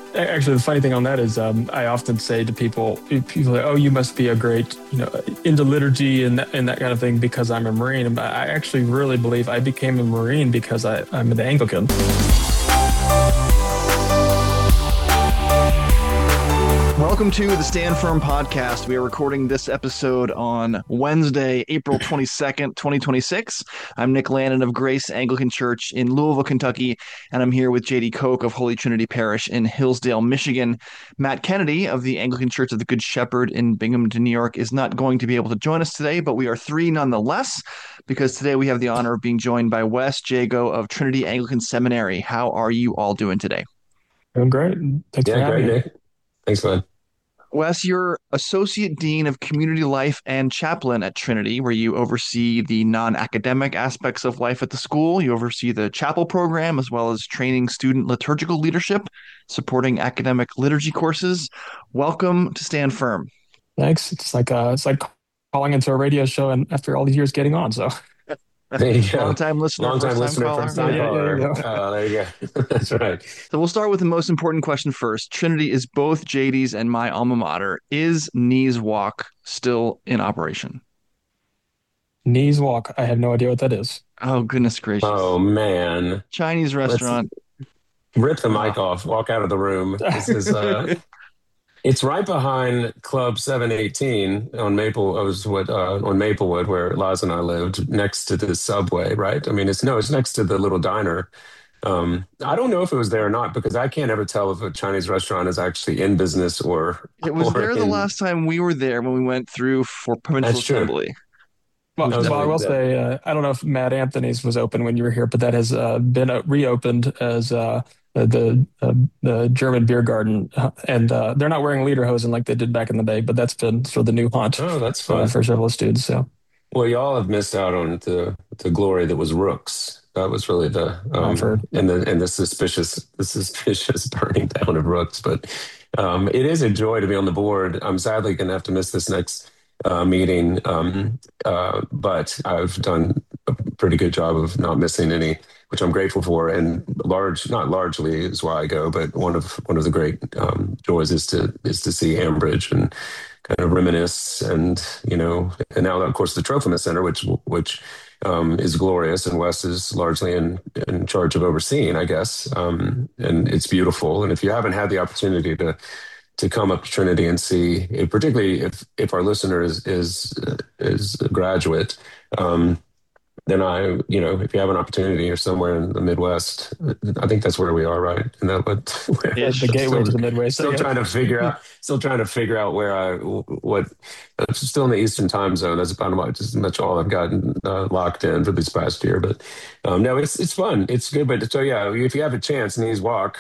Actually, the funny thing on that is, I often say to people, are, oh, you must be a great, into liturgy and that kind of thing because I'm a Marine. But I actually really believe I became a Marine because I'm an Anglican. Welcome to the Stand Firm podcast. We are recording this episode on Wednesday, April 22nd, 2026. I'm Nick Landon of Grace Anglican Church in Louisville, Kentucky, and I'm here with JD Koch of Holy Trinity Parish in Hillsdale, Michigan. Matt Kennedy of the Anglican Church of the Good Shepherd in Binghamton, New York is not going to be able to join us today, but we are three nonetheless, because today we have the honor of being joined by Wes Jago of Trinity Anglican Seminary. How are you all doing today? Doing great. Thanks for Yeah, having great, me. Nick. Thanks, man. Wes, you're Associate Dean of Community Life and Chaplain at Trinity, where you oversee the non-academic aspects of life at the school. You oversee the chapel program, as well as training student liturgical leadership, supporting academic liturgy courses. Welcome to Stand Firm. Thanks. It's like calling into a radio show and after all these years getting on. So There you go. Long-time listener, Long-time first-time listener, caller. first-time Yeah, there you caller. go. There you go. That's right. So we'll start with the most important question first. Trinity is both JD's and my alma mater. Is Knees Walk still in operation? Knees walk. I have no idea what that is. Oh, goodness gracious. Oh, man. Chinese restaurant. Rip the mic off. Walk out of the room. This is it's right behind Club 718 on on Maplewood, where Laz and I lived, next to the subway, right? I mean, it's next to the little diner. I don't know if it was there or not, because I can't ever tell if a Chinese restaurant is actually in business It was or there the last time we were there when we went through for provincial That's true. assembly. Well, That was I will definitely say, I don't know if Matt Anthony's was open when you were here, but that has been reopened as the German beer garden, and they're not wearing lederhosen like they did back in the day, but that's been sort of the new haunt Oh, that's fun. for several students. So Well, y'all have missed out on the glory that was Rooks. That was really I've heard. and the suspicious burning down of Rooks. But it is a joy to be on the board. I'm sadly going to have to miss this next meeting, but I've done a pretty good job of not missing any, which I'm grateful for. And not largely is why I go, but one of the great joys is to see Ambridge and kind of reminisce, and and now of course the Trophimus Center, which is glorious, and Wes is largely in charge of overseeing, I guess, and it's beautiful. And if you haven't had the opportunity to come up to Trinity and see, particularly if our listener is a graduate, then if you have an opportunity, you're somewhere in the Midwest. I think that's where we are, right? And that what Yeah, the gateway to the Midway. So still yeah. trying to figure out where I'm still in the Eastern time zone. That's about as much all I've gotten locked in for this past year. But no, it's fun. It's good. But so yeah, if you have a chance, Knees Walk,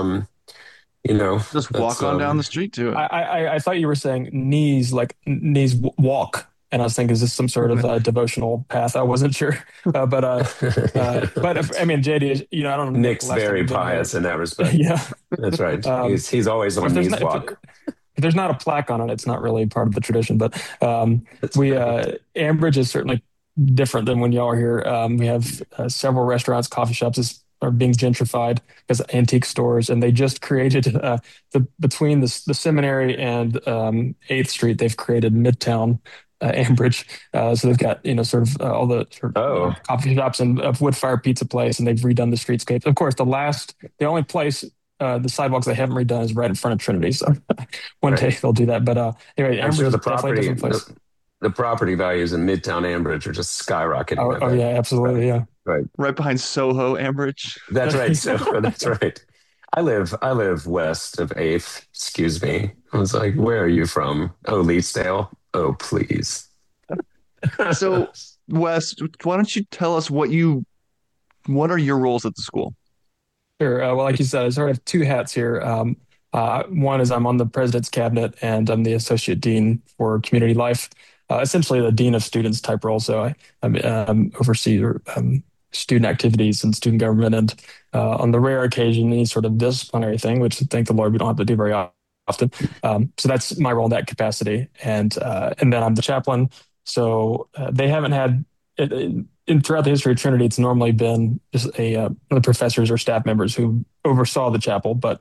Just walk on down the street to it. I thought you were saying knees, like knees walk. And I was thinking, is this some sort of devotional path? I wasn't sure, but I mean, JD, I don't know. Nick's very pious in that respect. Yeah, That's right. He's always on Knees Walk. if there's not a plaque on it, it's not really part of the tradition. But Ambridge is certainly different than when y'all are here. We have several restaurants, coffee shops are being gentrified as antique stores, and they just created between the seminary and 8th Street, they've created Midtown Ambridge. So they've got, sort of all the coffee shops and a wood fire pizza place, and they've redone the streetscapes. Of course, the only place, the sidewalks they haven't redone is right in front of Trinity. So one day they'll do that. But anyway, I'm Ambridge sure is definitely a different place. the property values in Midtown Ambridge are just skyrocketing. Oh yeah, absolutely, yeah. Right behind Soho, Ambridge. That's right. So that's right. I live west of 8th. Excuse me. I was like, where are you from? Oh, Leesdale. Oh, please. So, Wes, why don't you tell us what are your roles at the school? Sure. Well, like you said, I sort of have two hats here. One is I'm on the president's cabinet, and I'm the associate dean for community life, essentially the dean of students type role. So I oversee student activities and student government, and on the rare occasion, any sort of disciplinary thing, which thank the Lord we don't have to do very often. So that's my role in that capacity, and then I'm the chaplain. So they haven't had throughout the history of Trinity, it's normally been just the professors or staff members who oversaw the chapel, but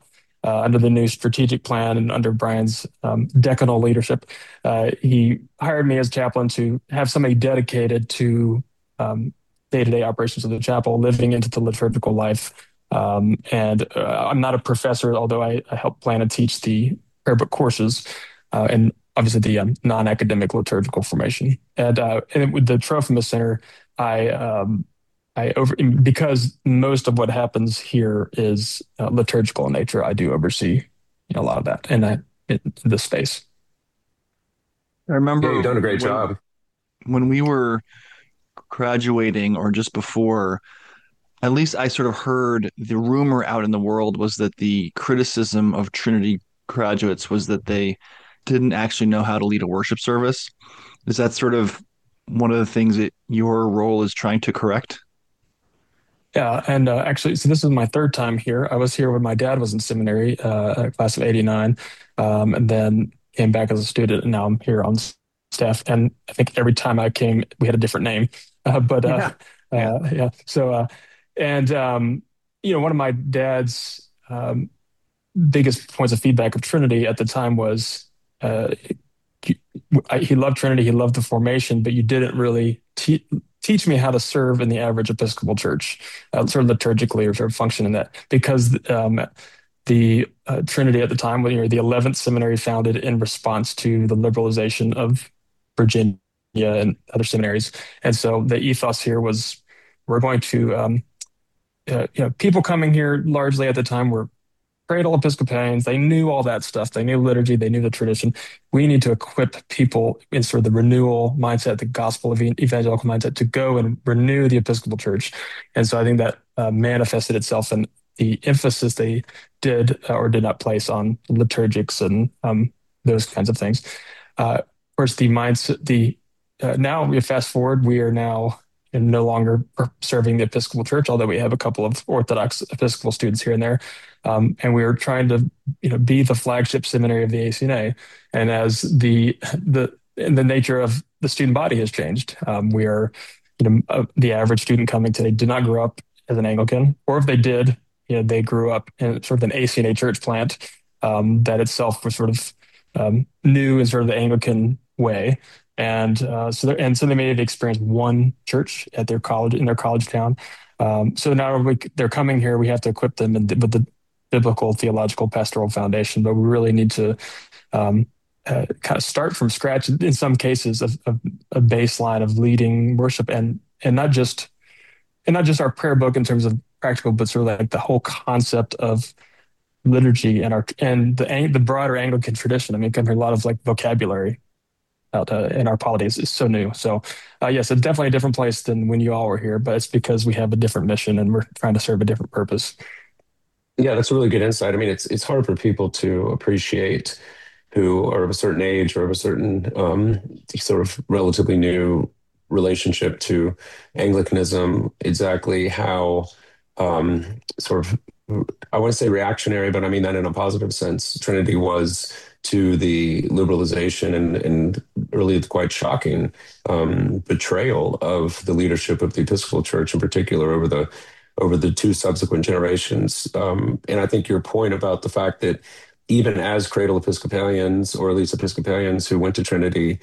under the new strategic plan and under Brian's decanal leadership, he hired me as chaplain to have somebody dedicated to um, day-to-day operations of the chapel, living into the liturgical life. And I'm not a professor, although I help plan and teach the prayer book courses and obviously the non-academic liturgical formation. And with the Trophimus Center, I because most of what happens here is liturgical in nature. I do oversee a lot of that in the space. I Yeah, remember you've done a great when job. we were graduating or just before, at least I sort of heard the rumor out in the world was that the criticism of Trinity graduates was that they didn't actually know how to lead a worship service. Is that sort of one of the things that your role is trying to correct? Yeah, and actually, so this is my third time here. I was here when my dad was in seminary, class of '89, and then came back as a student, and now I'm here on staff. And I think every time I came, we had a different name. But Yeah. Yeah. yeah, so and one of my dad's biggest points of feedback of Trinity at the time was uh, he loved Trinity, he loved the formation, but you didn't really teach me how to serve in the average Episcopal church, sort of liturgically or sort of function in that, because the Trinity at the time, when you're the 11th seminary founded in response to the liberalization of Virginia and other seminaries, and so the ethos here was we're going to people coming here largely at the time were cradle Episcopalians. They knew all that stuff. They knew liturgy. They knew the tradition. We need to equip people in sort of the renewal mindset, the gospel of evangelical mindset, to go and renew the Episcopal Church. And so I think that manifested itself in the emphasis they did or did not place on liturgics and those kinds of things. Of course, the mindset, the now we fast forward, we are now no longer serving the Episcopal Church, although we have a couple of Orthodox Episcopal students here and there. And we are trying to, be the flagship seminary of the ACNA. And as the nature of the student body has changed, we are, the average student coming today did not grow up as an Anglican, or if they did, they grew up in sort of an ACNA church plant that itself was sort of new in sort of the Anglican way. And so they may have experienced one church at their college in their college town. So now they're coming here. We have to equip them with the biblical, theological, pastoral foundation. But we really need to kind of start from scratch in some cases of a baseline of leading worship and not just our prayer book in terms of practical, but sort of like the whole concept of liturgy and the broader Anglican tradition. I mean, come here a lot of like vocabulary out in our polity is so new. So yes, it's definitely a different place than when you all were here, but it's because we have a different mission and we're trying to serve a different purpose. Yeah, that's a really good insight. I mean, it's hard for people to appreciate who are of a certain age or of a certain sort of relatively new relationship to Anglicanism, exactly how sort of, I want to say reactionary, but I mean that in a positive sense, Trinity was to the liberalization and really quite shocking betrayal of the leadership of the Episcopal Church in particular over the two subsequent generations. And I think your point about the fact that even as cradle Episcopalians, or at least Episcopalians who went to Trinity,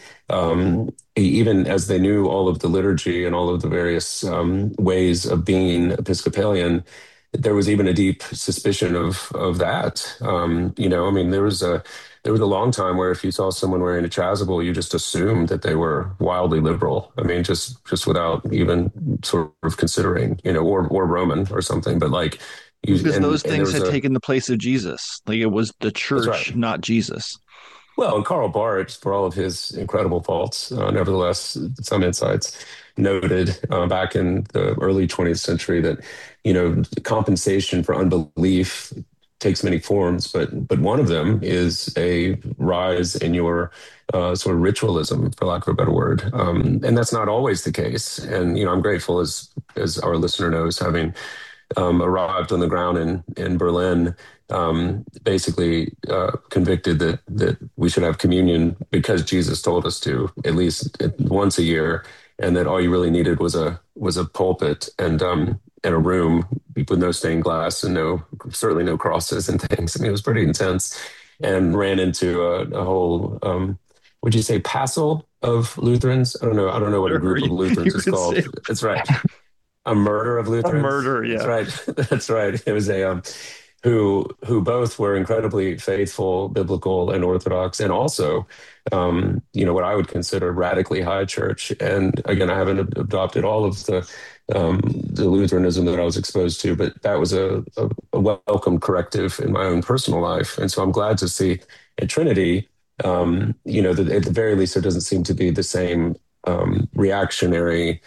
even as they knew all of the liturgy and all of the various ways of being Episcopalian, there was even a deep suspicion of that. I mean, there was a long time where if you saw someone wearing a chasuble, you just assumed that they were wildly liberal. I mean, just without even sort of considering, or Roman or something. But like, Because those and there things was had a taken the place of Jesus. Like it was the that's right. church, not Jesus. Well, and Karl Barth, for all of his incredible faults, nevertheless, some insights noted back in the early 20th century that, compensation for unbelief takes many forms, but one of them is a rise in your sort of ritualism, for lack of a better word, and that's not always the case. And I'm grateful, as our listener knows, having arrived on the ground in Berlin, basically convicted that we should have communion because Jesus told us to at least once a year, and that all you really needed was a pulpit. And in a room with no stained glass and certainly no crosses and things. I mean, it was pretty intense, and ran into a whole, would you say, passel of Lutherans? I don't know what a Sure, group of you Lutherans is could say called. That's right. A murder of a Lutherans. murder. That's Yeah. right. That's right. It was a who both were incredibly faithful, biblical, and orthodox, and also, what I would consider radically high church. And again, I haven't adopted all of the Lutheranism that I was exposed to, but that was a welcome corrective in my own personal life. And so I'm glad to see at Trinity, that at the very least there doesn't seem to be the same reactionary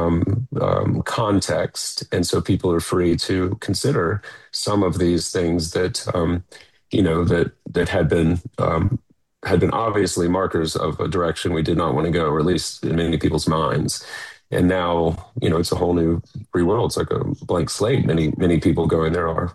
context, and so people are free to consider some of these things that that had been obviously markers of a direction we did not want to go, or at least in many people's minds. And now, it's a whole new free world. It's like a blank slate. Many people going there are,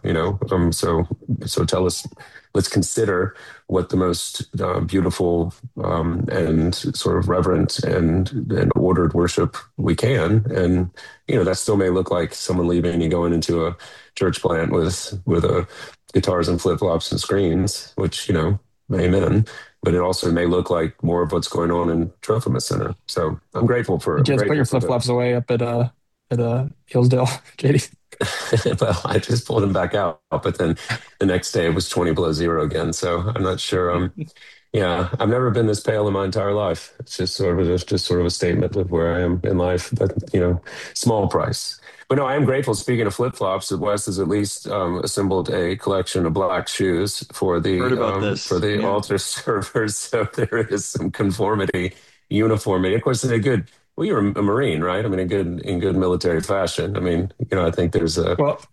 so tell us, let's consider what the most beautiful and sort of reverent and ordered worship we can. And, that still may look like someone leaving and going into a church plant with guitars and flip flops and screens, which, amen. But it also may look like more of what's going on in Trophimus Center. So I'm Just put your grateful for flip the. flops away up at Hillsdale, JD. Well, I just pulled him back out, but then the next day it was 20 below zero again. So I'm not sure. Yeah, I've never been this pale in my entire life. It's just sort of a statement of where I am in life, but small price. But no, I am grateful. Speaking of flip flops, that Wes has at least assembled a collection of black shoes for Heard the about this. altar servers. So there is some conformity, uniformity. Of course, in a good. Well, you're a Marine, right? I mean, in good military fashion. I mean, I think there's a. Well,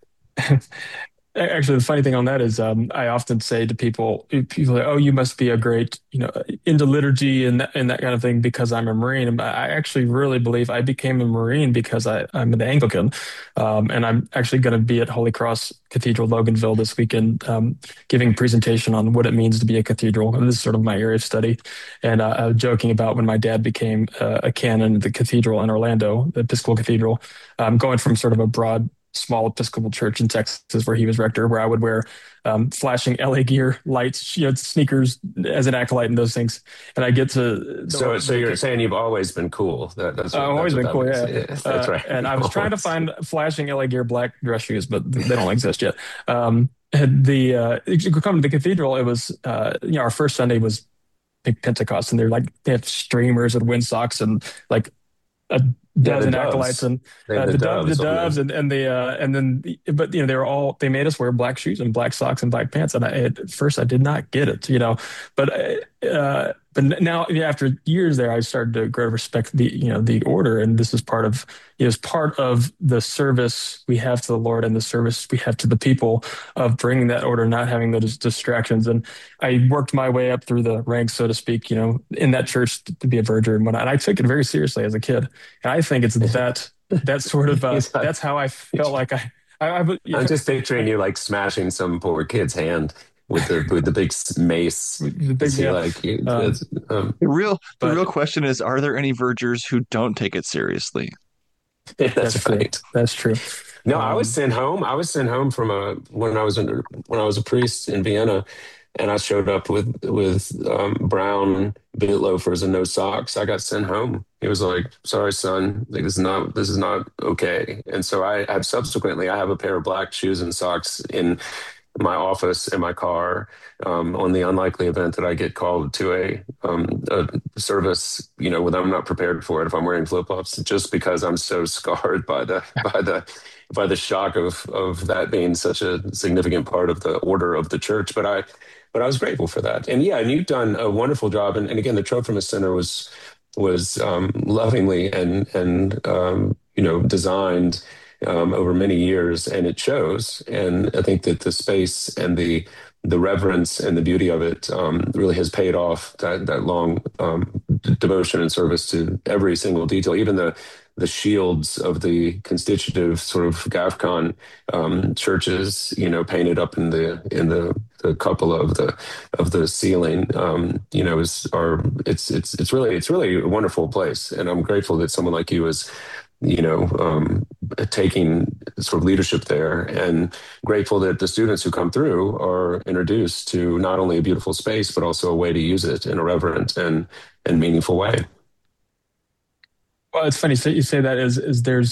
actually, the funny thing on that is, I often say to people, are, oh, you must be a great, into liturgy and that kind of thing because I'm a Marine. But I actually really believe I became a Marine because I'm an Anglican, and I'm actually going to be at Holy Cross Cathedral Loganville this weekend, giving a presentation on what it means to be a cathedral. And this is sort of my area of study. And I was joking about when my dad became a canon at the cathedral in Orlando, the Episcopal Cathedral, going from sort of a broad small Episcopal church in Texas where he was rector, where I would wear flashing LA Gear lights, sneakers as an acolyte and those things. And I get to So you're saying you've always been cool. I've That's always what been that cool, means. yeah. Yeah, that's right. And I You've was trying to always. find flashing LA Gear black dress shoes, but they don't exist yet. You could come to the cathedral. It was our first Sunday was big Pentecost, and they have streamers and windsocks and like a Yeah, the dozen acolytes doves. and They have the the doves on doves the. and then but they made us wear black shoes and black socks and black pants, and at first I did not get it, but now, after years there, I started to grow to respect the order, and this is part of the service we have to the Lord and the service we have to the people of bringing that order, not having those distractions. And I worked my way up through the ranks, so to speak, in that church to be a verger and whatnot. And I took it very seriously as a kid. And I think it's that sort of He's not- that's how I felt like I'm just picturing you like smashing some poor kid's hand with the big mace. the big Is he yeah. like? Um, The real but question is, are there any vergers who don't take it seriously? that's That's true. right. That's true. No, I was Um, sent home. I was sent home from when I was a priest in Vienna, and I showed up with brown boot loafers and no socks. I got sent home. He was like, "Sorry, son, like, this is not okay." And so I have a pair of black shoes and socks in my office in my car, on the unlikely event that I get called to a service, when I'm not prepared for it. If I'm wearing flip flops, just because I'm so scarred by the shock of that being such a significant part of the order of the church. But I was grateful for that. And yeah, and you've done a wonderful job. And again, the Trophimus Center was lovingly and designed over many years, and it shows. And I think that the space and the reverence and the beauty of it really has paid off that long devotion and service to every single detail, even the shields of the constitutive sort of GAFCON churches, painted up in the cupola of the ceiling, it's really a wonderful place, and I'm grateful that someone like you taking sort of leadership there, and grateful that the students who come through are introduced to not only a beautiful space, but also a way to use it in a reverent and meaningful way. Well, it's funny you say that is there's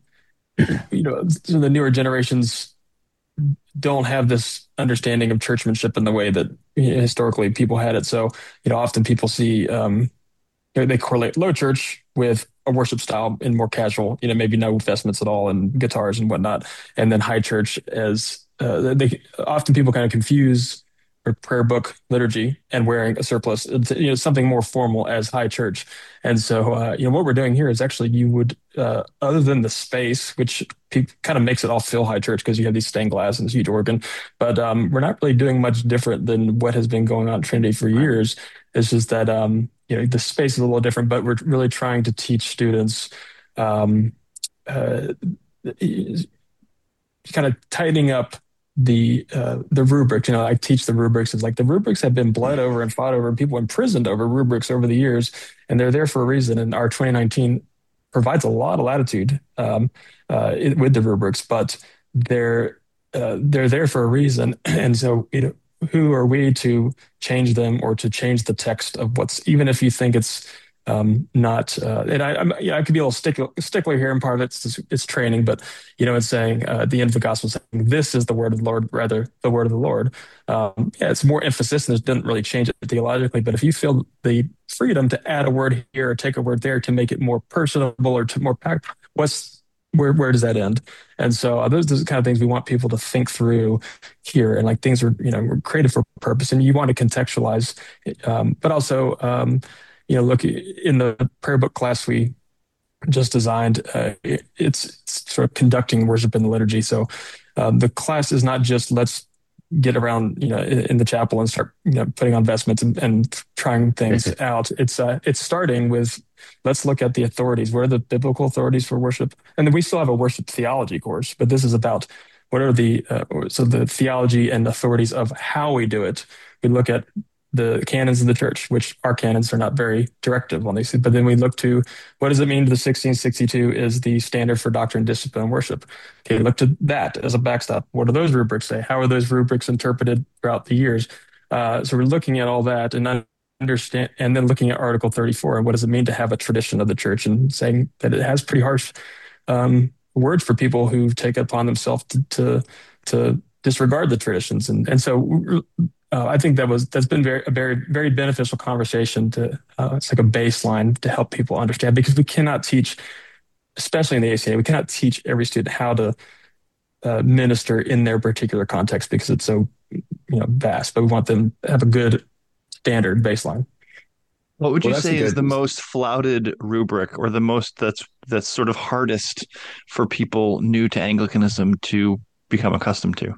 so the newer generations don't have this understanding of churchmanship in the way that historically people had it. So, often people see they correlate low church with a worship style and more casual, maybe no vestments at all and guitars and whatnot, and then high church as they often people kind of confuse or prayer book liturgy and wearing a surplice, something more formal as high church. And so, what we're doing here is actually you would, other than the space, which kind of makes it all feel high church because you have these stained glass and this huge organ, but we're not really doing much different than what has been going on at Trinity for years. It's just that the space is a little different, but we're really trying to teach students um, uh, kind of tightening up the rubric. I teach the rubrics. It's like the rubrics have been bled over and fought over, and people imprisoned over rubrics over the years, and they're there for a reason. And our 2019 provides a lot of latitude with the rubrics, but they're there for a reason. And so, who are we to change them or to change the text of what's, even if you think it's not, and I could be a little stickler here, and part of it's training, but it's saying at the end of the gospel, saying this is the word of the Lord, rather the word of the Lord. Yeah, it's more emphasis, and it doesn't really change it theologically. But if you feel the freedom to add a word here or take a word there to make it more personable or to more packed, where does that end? And so those are the kind of things we want people to think through here, and like things are we're created for purpose, and you want to contextualize, but also. Look, in the prayer book class we just designed, it's sort of conducting worship in the liturgy. So the class is not just let's get around, in the chapel and start, putting on vestments and trying things out. It's starting with let's look at the authorities. What are the biblical authorities for worship? And then we still have a worship theology course, but this is about what are the theology and authorities of how we do it. We look at the canons of the church, which our canons are not very directive on these. But then we look to what does it mean to the 1662 is the standard for doctrine, discipline, and worship. Okay, look to that as a backstop. What do those rubrics say? How are those rubrics interpreted throughout the years? So we're looking at all that and understand, and then looking at Article 34 and what does it mean to have a tradition of the church, and saying that it has pretty harsh words for people who take it upon themselves to disregard the traditions. And so I think that's been a very, very beneficial conversation to, it's like a baseline to help people understand, because we cannot teach, especially in the ACA, we cannot teach every student how to minister in their particular context because it's so, vast, but we want them to have a good standard baseline. What would you Well, that's a say is good. the most flouted rubric, or the most that's sort of hardest for people new to Anglicanism to become accustomed to?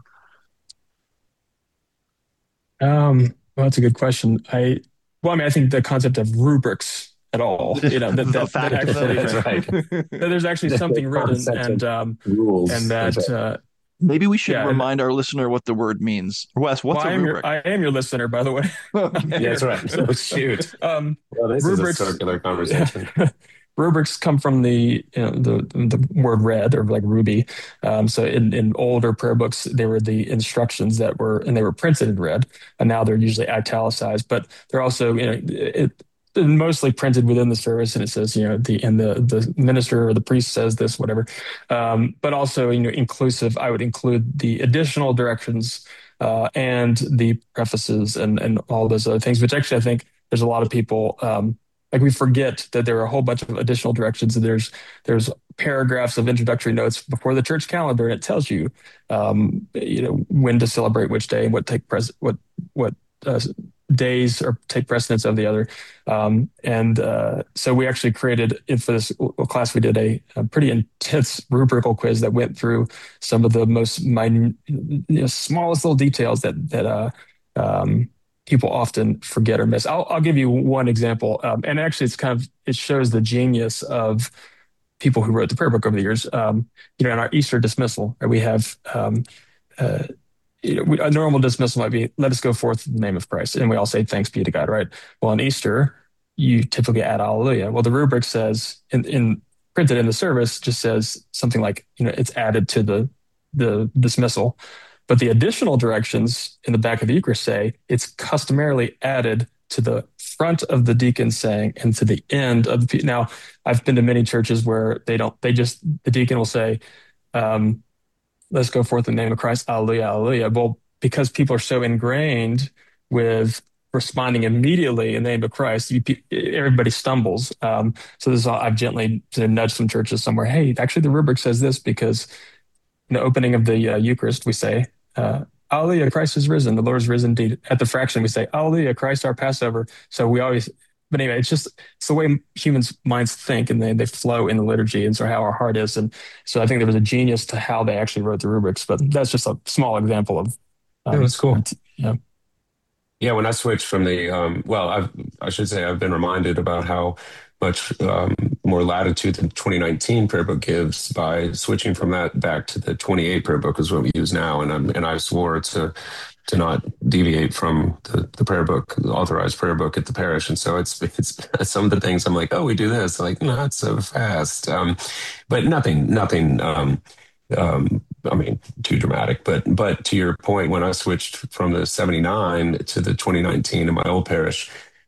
Well, that's a good question. I think the concept of rubrics at all, The that fact of actually, That's right. that there's actually The something written, concept of and rules. That's that, right. Maybe we should yeah, and remind our listener what the word means. Wes, well, what's a rubric? I am your listener, by the way. Yeah, that's Okay. right. Oh, shoot. um, Well, this is a rubrics. circular conversation. Rubrics come from the word red, or like ruby. So in older prayer books, they were the instructions and they were printed in red, and now they're usually italicized. But they're also they're mostly printed within the service, and it says the minister or the priest says this, whatever. But also inclusive. I would include the additional directions and the prefaces and all those other things, which actually I think there's a lot of people. Like we forget that there are a whole bunch of additional directions, and there's paragraphs of introductory notes before the church calendar, and it tells you, when to celebrate which day and what days or take precedence of the other. And so we actually created, for this class, we did a pretty intense rubrical quiz that went through some of the most minute, smallest little details that people often forget or miss. I'll give you one example, and actually, it shows the genius of people who wrote the prayer book over the years. In our Easter dismissal, right, we have uh, a normal dismissal might be, "Let us go forth in the name of Christ," and we all say, "Thanks be to God," right? Well, on Easter, you typically add Alleluia. Well, the rubric says in printed in the service just says something like, it's added to the dismissal. But the additional directions in the back of the Eucharist say it's customarily added to the front of the deacon's saying and to the end of the. Now, I've been to many churches where they don't, the deacon will say, um, let's go forth in the name of Christ, hallelujah, hallelujah. Well, because people are so ingrained with responding immediately in the name of Christ, everybody stumbles. So this is all, I've gently nudged some churches somewhere. Hey, actually, the rubric says this because in the opening of the Eucharist, we say, Hallelujah, Christ is risen. The Lord is risen indeed. At the fraction, we say, Hallelujah, Christ our Passover. So we always, but anyway, it's the way humans' minds think and they flow in the liturgy. And so how our heart is. And so I think there was a genius to how they actually wrote the rubrics, but that's just a small example of, Yeah, that's cool. yeah. Yeah, when I switched from the well, I should say I've been reminded about how much more latitude the 2019 prayer book gives by switching from that back to the 28 prayer book is what we use now, and I swore to not deviate from the prayer book, the authorized prayer book at the parish, and so it's some of the things I'm like, oh, we do this, like not so fast, but nothing. I mean, too dramatic, but to your point, when I switched from the 79 to the 2019 in my old parish,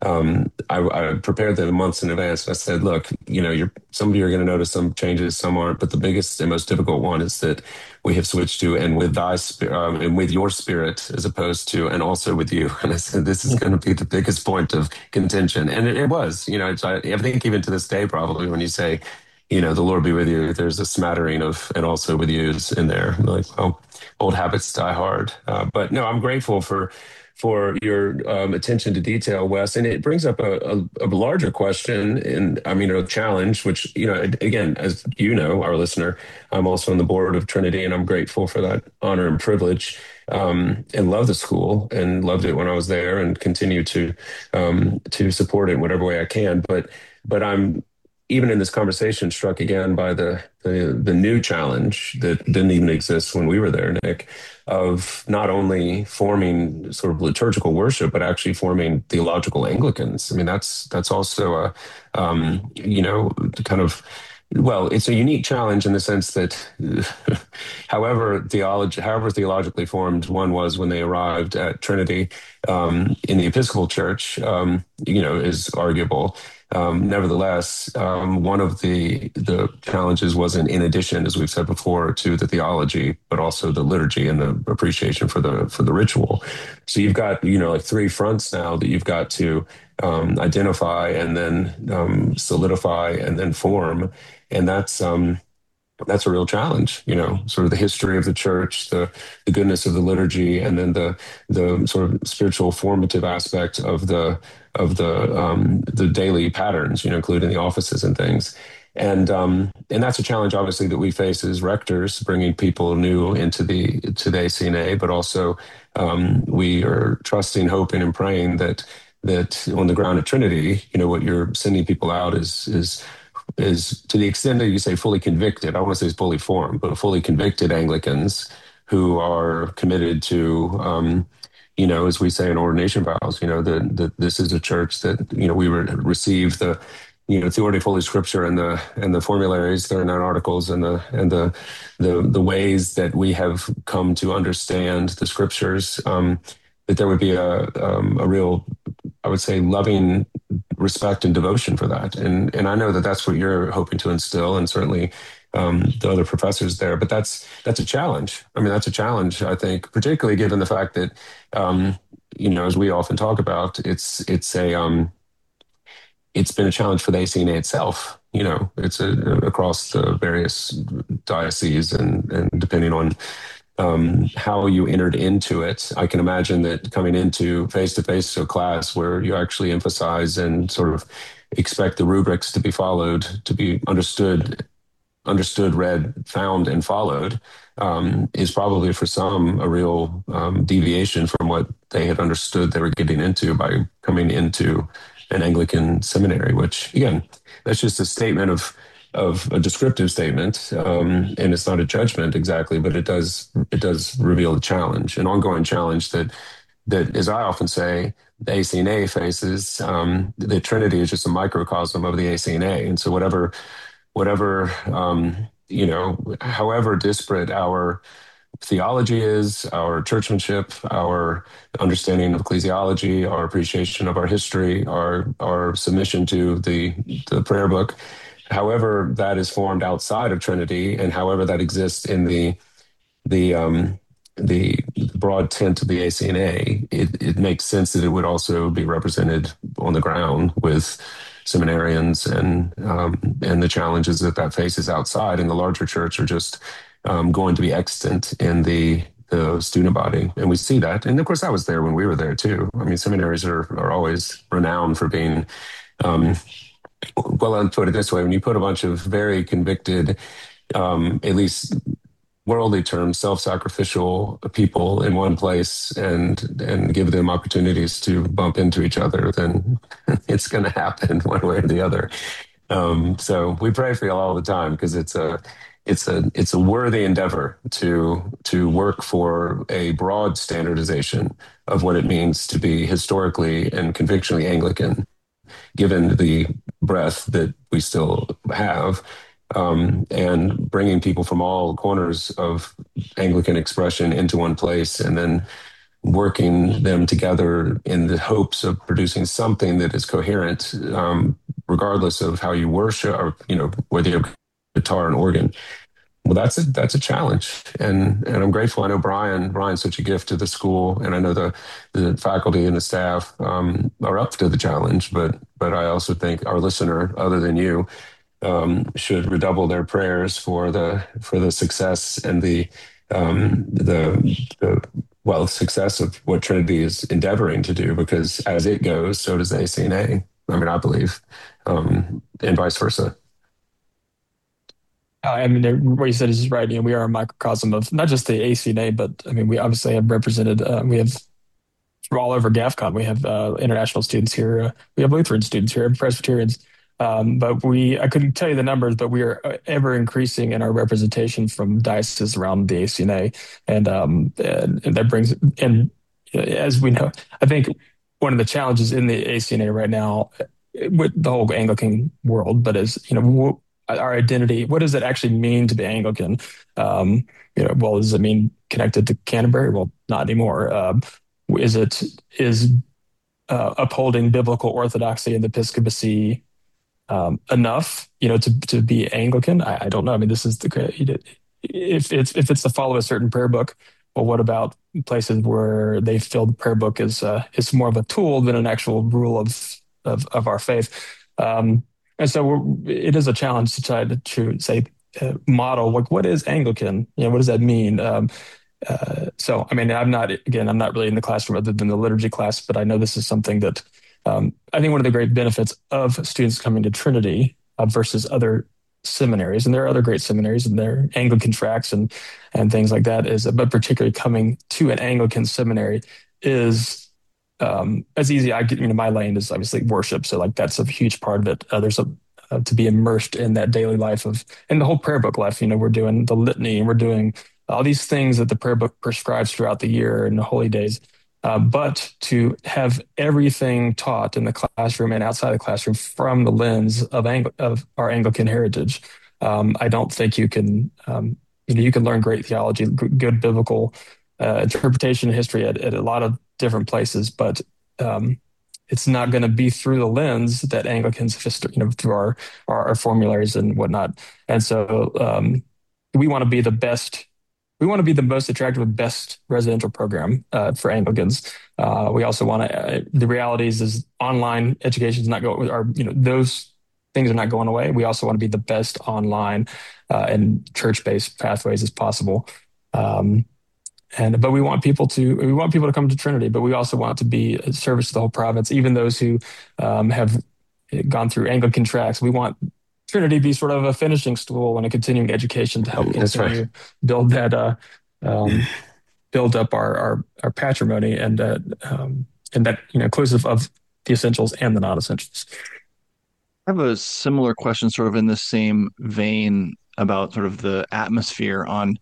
I prepared them months in advance. I said, look, some of you are going to notice some changes, some aren't, but the biggest and most difficult one is that we have switched to and with thy spirit and with your spirit as opposed to and also with you. And I said, this is going to be the biggest point of contention, and it was. I think even to this day, probably when you say, the Lord be with you, there's a smattering of and also with yous in there. Like, well, old habits die hard. But no, I'm grateful for your attention to detail, Wes. And it brings up a larger question and I mean, a challenge, which, again, as you know, our listener, I'm also on the board of Trinity, and I'm grateful for that honor and privilege. And love the school and loved it when I was there and continue to support it in whatever way I can. But I'm even in this conversation struck again by the new challenge that didn't even exist when we were there, Nick, of not only forming sort of liturgical worship, but actually forming theological Anglicans. I mean, that's also kind of, well, it's a unique challenge in the sense that however theologically formed one was when they arrived at Trinity in the Episcopal Church, is arguable. Nevertheless, one of the challenges wasn't in addition, as we've said before, to the theology, but also the liturgy and the appreciation for the ritual. So you've got like three fronts now that you've got to identify and then solidify and then form, and that's a real challenge, sort of the history of the church, the goodness of the liturgy, and then the sort of spiritual formative aspect of the daily patterns, including the offices and things. And that's a challenge, obviously, that we face as rectors, bringing people new into the ACNA, but also we are trusting, hoping, and praying that on the ground at Trinity, what you're sending people out is to the extent that you say fully convicted. I don't want to say it's fully formed, but fully convicted Anglicans who are committed to, as we say in ordination vows, that this is a church that we receive the theory of Holy Scripture and the formularies, the 9 articles, and the ways that we have come to understand the Scriptures. That there would be a real, I would say, loving respect and devotion for that. And I know that that's what you're hoping to instill, and certainly the other professors there. But that's a challenge. I mean, that's a challenge, I think, particularly given the fact that, as we often talk about, it's been a challenge for the ACNA itself. It's across the various dioceses and depending on how you entered into it. I can imagine that coming into face-to-face to a class where you actually emphasize and sort of expect the rubrics to be followed, to be understood, read, found, and followed, is probably for some a real deviation from what they had understood they were getting into by coming into an Anglican seminary, which, again, that's just a statement of a descriptive statement, and it's not a judgment exactly, but it does reveal a challenge, an ongoing challenge that as I often say, the ACNA faces. The Trinity is just a microcosm of the ACNA, and so whatever whatever, however disparate our theology is, our churchmanship, our understanding of ecclesiology, our appreciation of our history, our submission to the prayer book, however that is formed outside of Trinity, and however that exists in the um, the broad tent of the ACNA, it makes sense that it would also be represented on the ground with seminarians and the challenges that that faces outside in the larger church are just going to be extant in the student body, and we see that. And of course, I was there when we were there too. I mean, seminaries are always renowned for being um, well. I'll put it this way: when you put a bunch of very convicted, at least worldly terms, self-sacrificial people in one place and give them opportunities to bump into each other, then it's going to happen one way or the other. So we pray for you all the time because it's a worthy endeavor to work for a broad standardization of what it means to be historically and convictionally Anglican, given the breadth that we still have, and bringing people from all corners of Anglican expression into one place, and then working them together in the hopes of producing something that is coherent, regardless of how you worship, or whether you have guitar and organ. Well, that's a challenge, and I'm grateful. I know Brian's such a gift to the school, and I know the faculty and the staff are up to the challenge. But I also think our listener, other than you, should redouble their prayers for the success and the well, success of what Trinity is endeavoring to do, because as it goes, so does ACNA. I mean, I believe, and vice versa. I mean, what you said is right. We are a microcosm of not just the ACNA, but I mean, we obviously have represented. We have from all over GAFCON. We have international students here. We have Lutheran students here, Presbyterians. But I couldn't tell you the numbers, but we are ever increasing in our representation from dioceses around the ACNA, and that brings and as we know, I think one of the challenges in the ACNA right now with the whole Anglican world, but is our identity. What does it actually mean to be Anglican? Well, does it mean connected to Canterbury? Well, not anymore. Is upholding biblical orthodoxy and episcopacy enough, to be Anglican? I don't know. I mean, this is if it's to follow a certain prayer book. Well, what about places where they feel the prayer book is more of a tool than an actual rule of our faith? And so it is a challenge to try to say model what is Anglican? What does that mean? So I mean, I'm not really in the classroom other than the liturgy class, but I know this is something that I think one of the great benefits of students coming to Trinity versus other seminaries, and there are other great seminaries and there are Anglican tracks and things like that, but particularly coming to an Anglican seminary is as easy. My lane is obviously worship, so like that's a huge part of it. There's to be immersed in that daily life and the whole prayer book life. We're doing the litany and we're doing all these things that the prayer book prescribes throughout the year and the holy days. But to have everything taught in the classroom and outside the classroom from the lens of our Anglican heritage, I don't think you can. You can learn great theology, good biblical interpretation and history at a lot of different places, but it's not going to be through the lens that Anglicans have, through our formularies and whatnot. And so we want to be the best. We want to be the most attractive and best residential program for Anglicans. We also want to. The realities is online education is not going. Those things are not going away. We also want to be the best online and church-based pathways as possible. But we want people to come to Trinity, but we also want to be a service to the whole province, even those who have gone through Anglican tracks. We want Trinity to be sort of a finishing stool and a continuing education to help That's right. continue build that build up our patrimony and that inclusive of the essentials and the non-essentials. I have a similar question, sort of in the same vein, about sort of the atmosphere on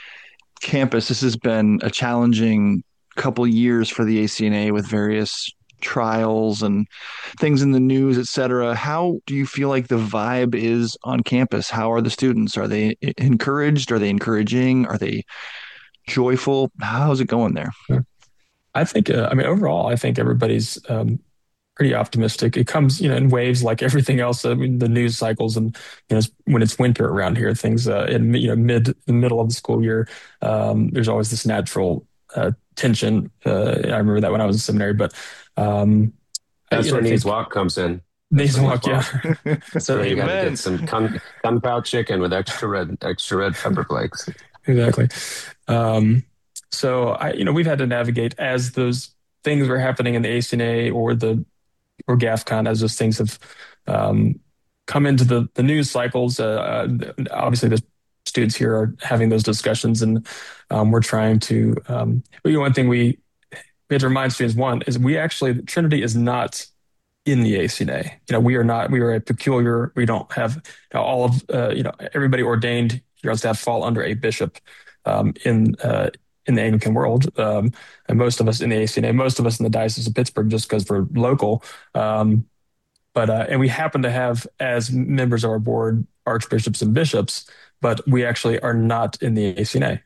campus. This has been a challenging couple years for the ACNA with various trials and things in the news, etc. How do you feel like the vibe is on campus? How are the students? Are they encouraged? Are they encouraging? Are they joyful? How's it going there? I think, I mean, overall, I think everybody's pretty optimistic. It comes, in waves like everything else. I mean, the news cycles, and when it's winter around here, things in the middle of the school year, there's always this natural tension. I remember that when I was in seminary, but um, That's where I Needs think Walk comes in. That's needs where Needs walk, yeah. Walk. That's So where you got to get Amen. some kung pao chicken with extra red pepper flakes. exactly. Um, so we've had to navigate as those things were happening in the ACNA or GAFCON as those things have um, come into the news cycles. Obviously, the students here are having those discussions, and we're trying to. But one thing we have to remind students, one is we actually Trinity is not in the ACNA. We are not. We are a peculiar. We don't have all of everybody ordained here on staff fall under a bishop in the Anglican world, and most of us in the ACNA, most of us in the Diocese of Pittsburgh, just because we're local. Um, but and we happen to have as members of our board archbishops and bishops, but we actually are not in the ACNA.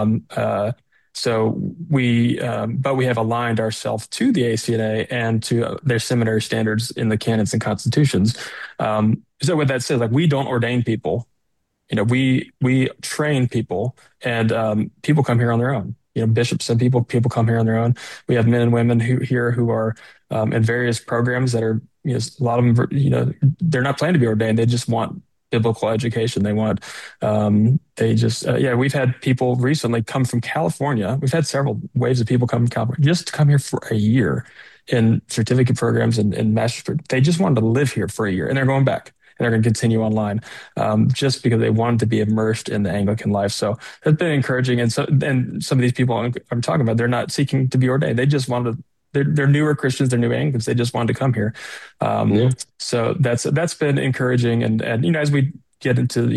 So but we have aligned ourselves to the ACNA and to their seminary standards in the canons and constitutions. So what that says, like we don't ordain people. We train people, and people come here on their own. Bishops and people come here on their own. We have men and women who are in various programs that are, a lot of them, they're not planning to be ordained. They just want biblical education. They just, yeah, we've had people recently come from California. We've had several waves of people come from California just to come here for a year in certificate programs and master's. They just wanted to live here for a year, and they're going back. And they're going to continue online, just because they wanted to be immersed in the Anglican life. So it's been encouraging. And some of these people I'm talking about, they're not seeking to be ordained. They just wanted. They're newer Christians. They're new Anglicans. They just wanted to come here. Yeah, So that's been encouraging. And as we get into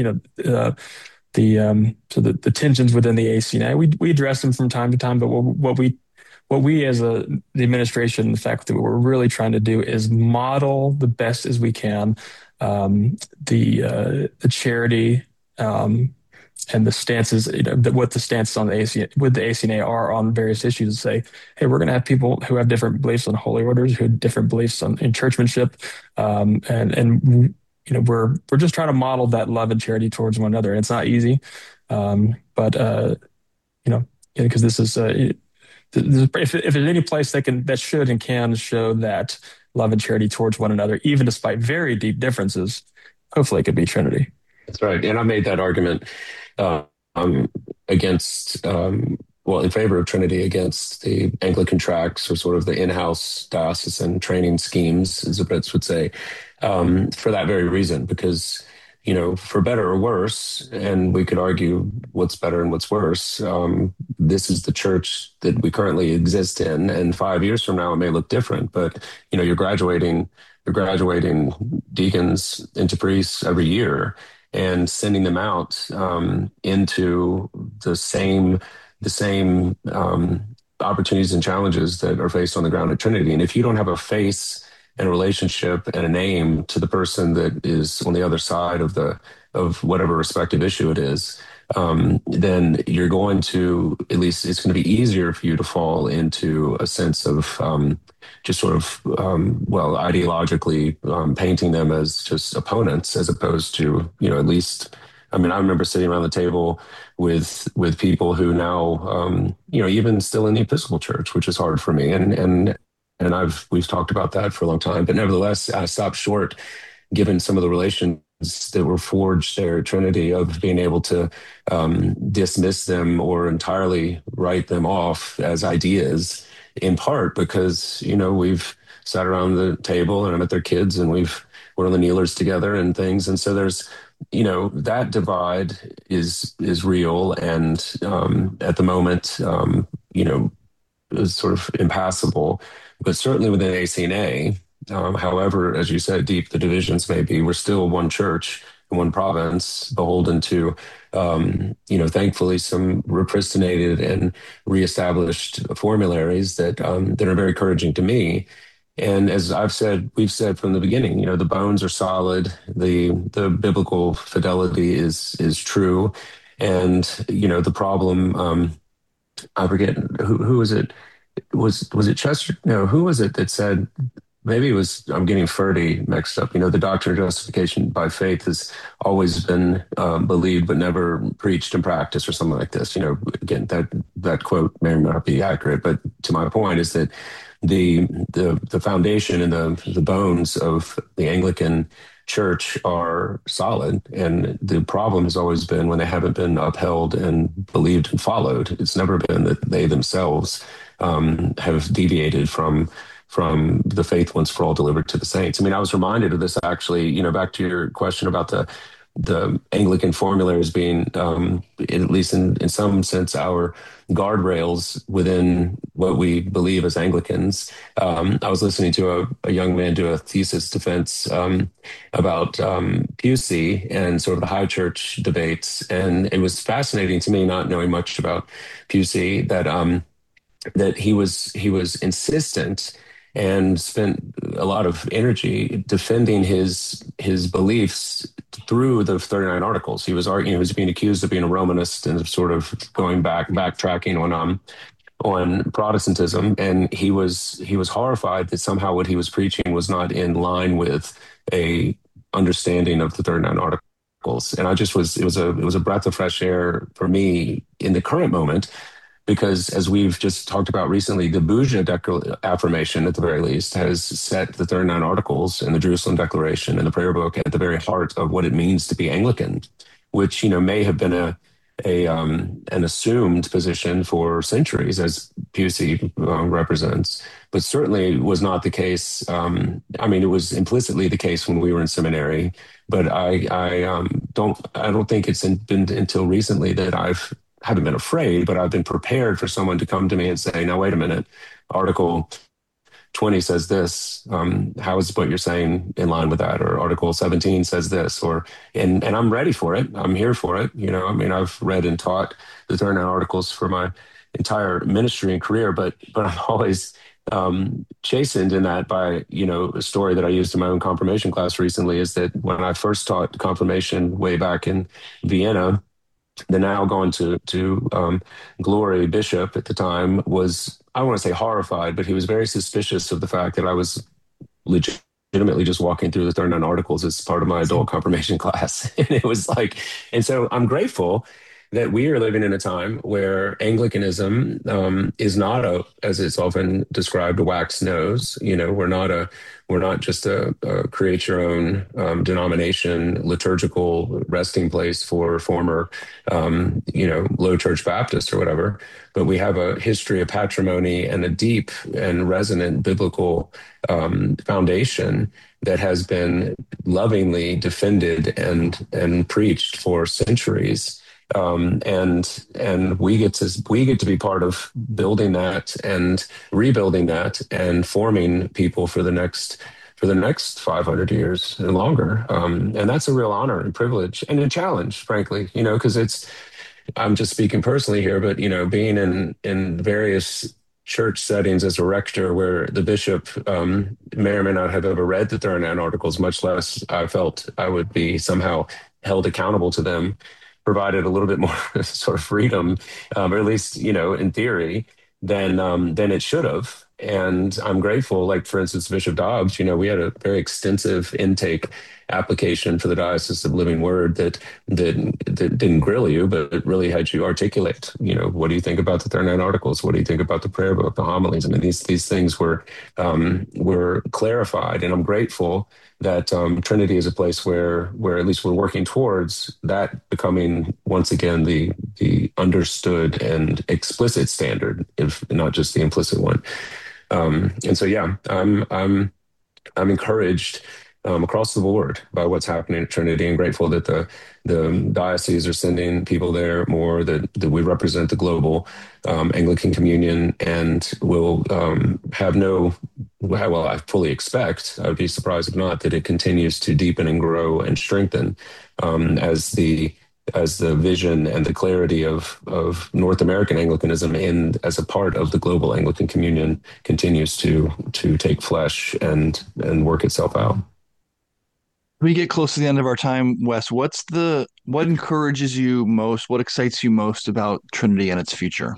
the tensions within the ACNA, we address them from time to time. But what we as the administration, the faculty, what we're really trying to do is model the best as we can the charity and the stances, what the stances on the ACNA with the ACNA are on various issues. And say, hey, we're going to have people who have different beliefs on holy orders, who have different beliefs in churchmanship, and we're just trying to model that love and charity towards one another. And it's not easy, but because this is if there's any place that should and can show that love and charity towards one another, even despite very deep differences, hopefully it could be Trinity. that's right. And I made that argument uh, against, well, in favor of Trinity against the Anglican tracts or sort of the in-house diocesan training schemes, as the Brits would say, for that very reason, because, for better or worse, and we could argue what's better and what's worse, this is the church that we currently exist in, and 5 years from now it may look different, but, you're graduating deacons into priests every year and sending them out into the same opportunities and challenges that are faced on the ground at Trinity. And if you don't have a face and a relationship and a name to the person that is on the other side of whatever respective issue it is, then you're going to, at least it's going to be easier for you to fall into a sense of just sort of, well, ideologically painting them as just opponents, as opposed to, at least, I mean, I remember sitting around the table with people who now, even still in the Episcopal Church, which is hard for me, and we've talked about that for a long time, but nevertheless, I stopped short, given some of the relations that were forged there at Trinity, of being able to dismiss them or entirely write them off as ideas, in part because, we've sat around the table and I met their kids and we're on the kneelers together and things. And so there's, that divide is real. And at the moment, is sort of impassable, but certainly within ACNA, however, as you said, deep the divisions may be, we're still one church in one province, beholden to, thankfully, some repristinated and reestablished formularies that are very encouraging to me. And as we've said from the beginning, the bones are solid, the biblical fidelity is true, and the problem. I forget who was it. Was it Chester? No, who was it that said? Maybe it was, I'm getting Furty mixed up. The doctrine of justification by faith has always been believed but never preached and practiced, or something like this. Again, that quote may or may not be accurate, but to my point is that the foundation and the bones of the Anglican Church are solid, and the problem has always been when they haven't been upheld and believed and followed. It's never been that they themselves have deviated from the faith once for all delivered to the saints. I mean, I was reminded of this actually, back to your question about the Anglican formularies being, at least in some sense, our guardrails within what we believe as Anglicans. I was listening to a young man do a thesis defense about Pusey and sort of the high church debates, and it was fascinating to me, not knowing much about Pusey, that he was insistent and spent a lot of energy defending his beliefs through the 39 articles. He was arguing, he was being accused of being a Romanist and sort of backtracking on Protestantism, and he was horrified that somehow what he was preaching was not in line with a understanding of the 39 articles. And it was a breath of fresh air for me in the current moment, because as we've just talked about recently, the Bourgia affirmation, at the very least, has set the 39 Articles and the Jerusalem Declaration and the Prayer Book at the very heart of what it means to be Anglican, which may have been an assumed position for centuries, as Pusey represents, but certainly was not the case. I mean, it was implicitly the case when we were in seminary, but I don't think it's been until recently that haven't been afraid, but I've been prepared for someone to come to me and say, "Now, wait a minute, Article 20 says this. How is what you're saying in line with that?" Or Article 17 says this, and I'm ready for it. I'm here for it. I mean, I've read and taught the 39 Articles for my entire ministry and career, but I'm always chastened in that by, a story that I used in my own confirmation class recently, is that when I first taught confirmation way back in Vienna, the now gone to glory bishop at the time was, I don't want to say horrified, but he was very suspicious of the fact that I was legitimately just walking through the 39 Articles as part of my adult confirmation class. And it was like, and so I'm grateful that we are living in a time where Anglicanism is not as it's often described, a wax nose. We're not just a create your own denomination, liturgical resting place for former, low church Baptist or whatever. But we have a history of patrimony and a deep and resonant biblical foundation that has been lovingly defended and preached for centuries. And we get to be part of building that and rebuilding that and forming people for the next 500 years and longer. And that's a real honor and privilege and a challenge, frankly, because I'm just speaking personally here, but, being in various church settings as a rector where the bishop may or may not have ever read the 39 Articles, much less I felt I would be somehow held accountable to them, provided a little bit more sort of freedom, or at least, in theory, than it should have. And I'm grateful, like, for instance, Bishop Dobbs, we had a very extensive intake application for the Diocese of Living Word that didn't grill you, but it really had you articulate, what do you think about the 39 Articles? What do you think about the prayer book, the homilies? I mean, these things were clarified, and I'm grateful that Trinity is a place where at least we're working towards that becoming once again the understood and explicit standard, if not just the implicit one. And so, yeah, I'm encouraged across the board by what's happening at Trinity, and grateful that the diocese are sending people there more, that we represent the global Anglican Communion, and will have well, I fully expect, I would be surprised if not, that it continues to deepen and grow and strengthen as the as the vision and the clarity of North American Anglicanism and as a part of the global Anglican communion continues to take flesh and work itself out. We get close to the end of our time, Wes. What encourages you most? What excites you most about Trinity and its future?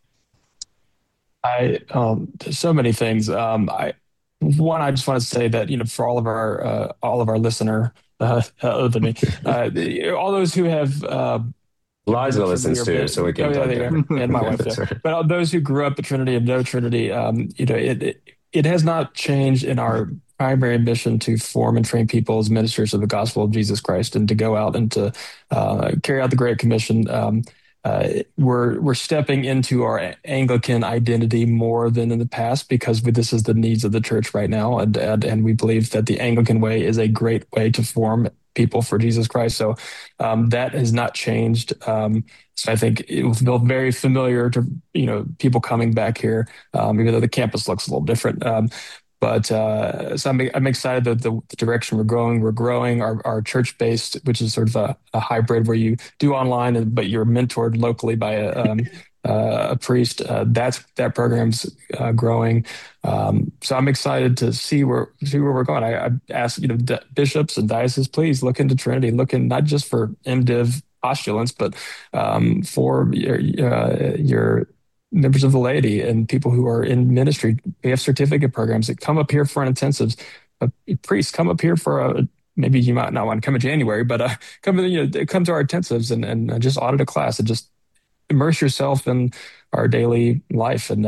There's so many things. I just want to say that, for all of our listener, other than me, all those who have Liza listens too, so we can talk there you go. And my wife, yeah. right. But all those who grew up at Trinity and know Trinity, it has not changed in our primary mission to form and train people as ministers of the gospel of Jesus Christ and to go out and to carry out the Great Commission. We're stepping into our Anglican identity more than in the past because this is the needs of the church right now, and we believe that the Anglican way is a great way to form people for Jesus Christ. So that has not changed. So I think it will feel very familiar to people coming back here, even though the campus looks a little different. So I'm excited that the direction we're going. We're growing our church based, which is sort of a hybrid where you do online, but you're mentored locally by a priest. That program's growing. So I'm excited to see where we're going. I ask bishops and dioceses, please look into Trinity, not just for MDiv postulants, but for your members of the laity and people who are in ministry. We have certificate programs that come up here for an intensives. Priests come up here for maybe you might not want to come in January, but come to our intensives and just audit a class and just immerse yourself in our daily life. And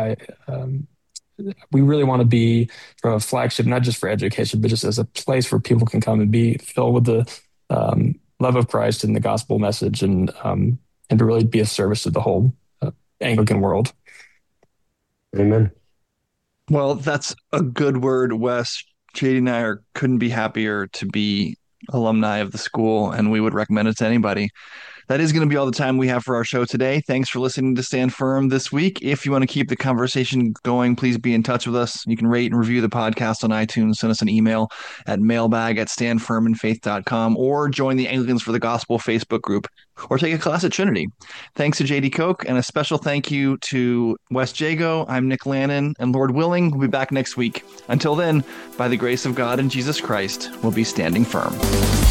we really want to be from a flagship, not just for education, but just as a place where people can come and be filled with the love of Christ and the gospel message, and to really be of service to the whole Anglican world. Amen. Well, that's a good word, Wes. JD and I couldn't be happier to be alumni of the school, and we would recommend it to anybody. That is going to be all the time we have for our show today. Thanks for listening to Stand Firm this week. If you want to keep the conversation going, please be in touch with us. You can rate and review the podcast on iTunes. Send us an email at mailbag@standfirminfaith.com, or join the Anglicans for the Gospel Facebook group, or take a class at Trinity. Thanks to JD Koch, and a special thank you to Wes Jago. I'm Nick Lannon, and Lord willing, we'll be back next week. Until then, by the grace of God and Jesus Christ, we'll be standing firm.